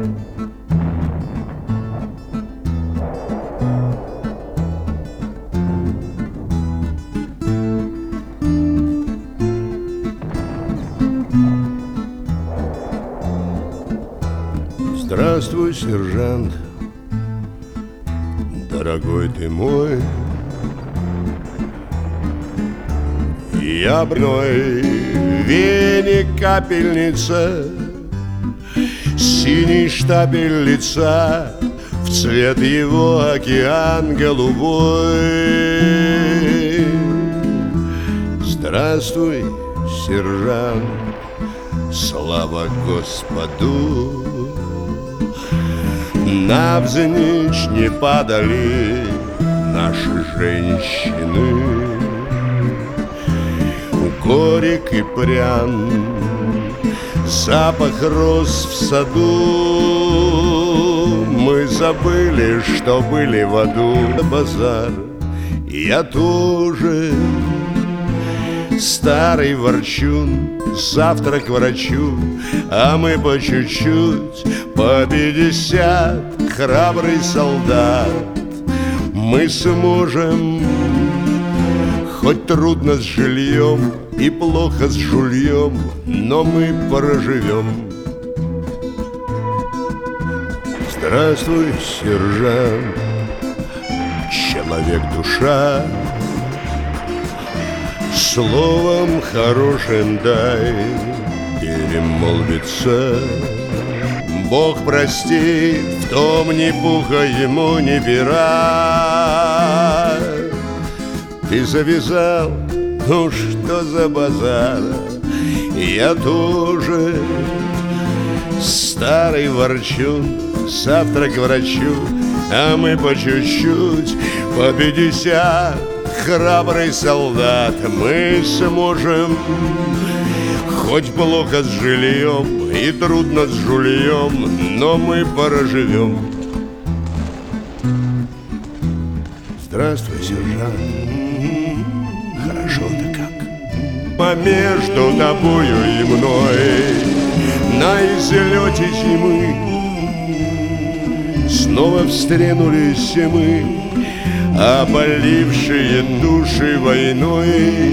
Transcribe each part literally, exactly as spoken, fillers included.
Здравствуй, сержант, дорогой ты мой. Я бной веник, капельница, синий штабель лица, в цвет его океан голубой. Здравствуй, сержант, слава Господу. Навзничь не падали наши женщины. Горек и прян запах роз в саду. Мы забыли, что были в аду. Базар, я тоже старый ворчун, завтра к врачу, а мы по чуть-чуть, по пятьдесят, храбрый солдат. Мы сможем, хоть трудно с жильем и плохо с жульем, но мы проживем. Здравствуй, сержант, человек-душа, словом хорошим дай перемолвиться. Бог простит, в том ни пуха ему, ни пера. Ты завязал, ну что за базар? Я тоже старый ворчун, завтра к врачу, а мы по чуть-чуть, по пятьдесят, храбрый солдат. Мы сможем, хоть плохо с жильем и трудно с жульем, но мы проживем. Здравствуй, сержант, хорошо-то как. А между тобою и мной на излете зимы снова встренулись мы, опалившие души войной.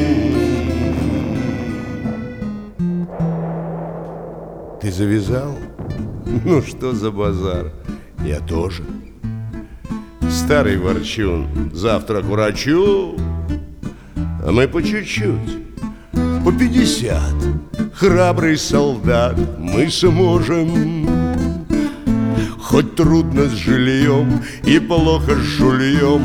Ты завязал? Ну что за базар? Я тоже старый ворчун, завтра к врачу, а мы по чуть-чуть, по пятьдесят, храбрый солдат. Мы сможем, хоть трудно с жильем и плохо с жульем,